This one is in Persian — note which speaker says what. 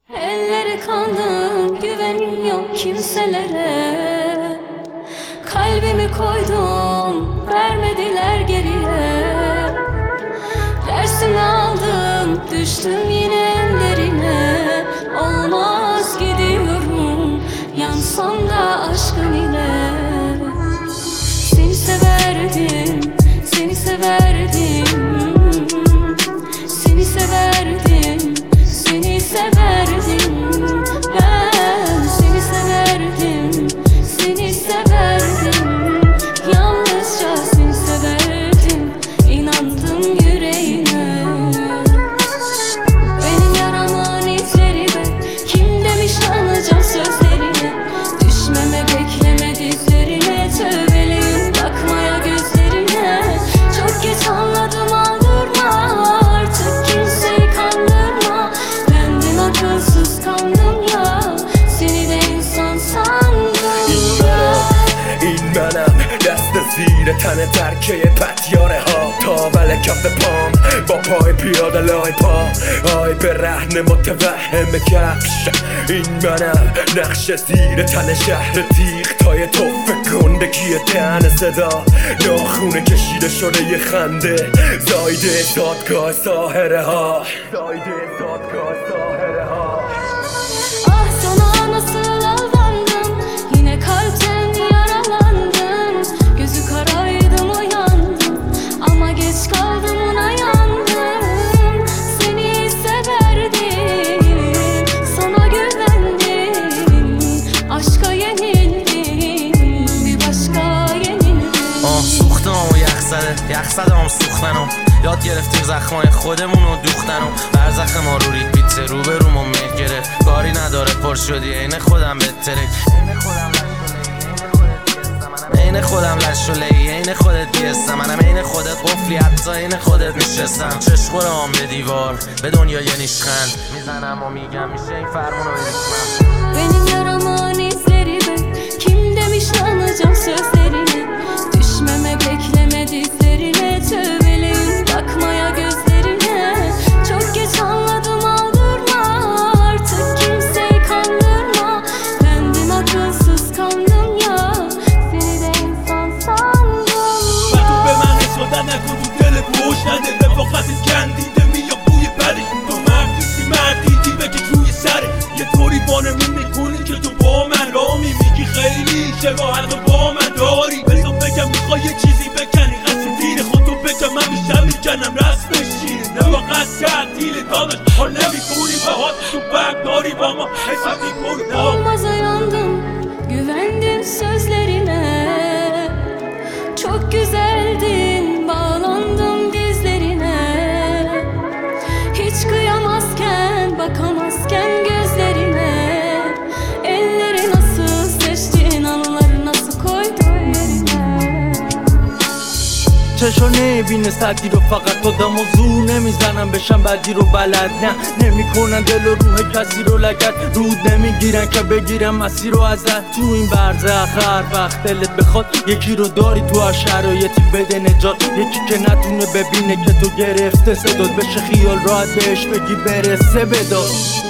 Speaker 1: Elleri kandım, güvenim yok kimselere. Kalbimi koydum, vermediler geriye. Dersimi aldım, düştüm yine ellerine. Olmaz gidiyorum, yansam da aşkın ile. Seni severdim, seni severdim. Seni severdim, seni severdim. Ben seni severdim, seni severdim. Yalnızca seni severdim, inandım yüreğine. Benim yaramın izlerime, kim demiş anlayacağım sözlerine. Düşmeme bekleme dizlerine, tövbeliyim bakmaya gözlerine. Çok geç anladım, aldırma artık kimseyi kandırma. Bendim akılsız kandım ya, seni de insan sandım ya.
Speaker 2: این منم دست زیر تن ترکه پتیاره ها، تا بله کف پام با پای پیاده لای پا. آی به رهن متوهم کفش، این منم نقش زیر تن شهر تیغ تای توف گندگی تن صدا. ناخونه کشیده شده یه خنده، زایده دادگاه ساحره ها، زایده دادگاه ساحره ها.
Speaker 1: Ah sana nasıl aldandım, yine kalpten yaralandım. Gözü karaydım uyandım, ama geç kaldım ona yandım. Seni severdim, sana güvendim. Aşka yenildim, bir başka yenildim.
Speaker 3: سوختم و یخ زدم سوختنم. یاد گرفتیم زخمای خودمون رو دوختنم. برزخ ما رو ریپیته، رو به رومو مه گرفت. کاری نداره پر شدی عین خودم بهتره. عین خودم لشولی، عین خودت بیستم. منم عین خودت قفلی، حتی عین خودت میشستم. چشم به دیوار، به دنیا یه نیشخند میزنم و میگم میشه این فرمونو بریسمم.
Speaker 1: Benim yaramın izlerime, kim demiş anlayacağım sözlerine. Düşmeme bekleme dizlerine, tövbeliyim bakmaya gözlerine. Çok geç anladım, aldırma artık kimseyi kandırma. Bendim akılsız kandım ya, seni de insan sandım
Speaker 4: و تو
Speaker 1: ya.
Speaker 4: به من اصلا نکن، تو دل بوش نده. رفاقتت کندیده میاد بوی بدی. تو مردیسی مردیدی بکش روی سره. یه طوری بانمون میکنی که تو با من رامی. میگی خیلی شباهت با من داری. بزن بگم میخوای یه چیزی بکنی، قصد دیر خودتو بگم من بیشتر میکنم رسمش شیره. رفاقت تعطیل داداش، حال نمیکنی باهات تو برگ داری با ما حساب میکنی.
Speaker 1: Olmaz uyandım, güvendim sözlerine. Çok güzeldin, bağlandım dizlerine. Hiç kıyamazken, bakamazken gözlerine. Elleri nasıl seçtin, anıları nasıl koydun yerine.
Speaker 5: چشو نمیبینه سردی رو، فقط خودم و زور نمیزنم بشم بدی رو بلد. نه نمیکنن دل و روح کسی رو لگد، رود نمیگیرن که بگیرن مسیر رو ازت. تو این برزخ هر وقت دلت بخواد یکی رو داری تو هر شرایطی بده نجات. یکی که نتونه ببینه که تو گرفته صدات، بشه خیال راحت بهش بگی برسه بداد.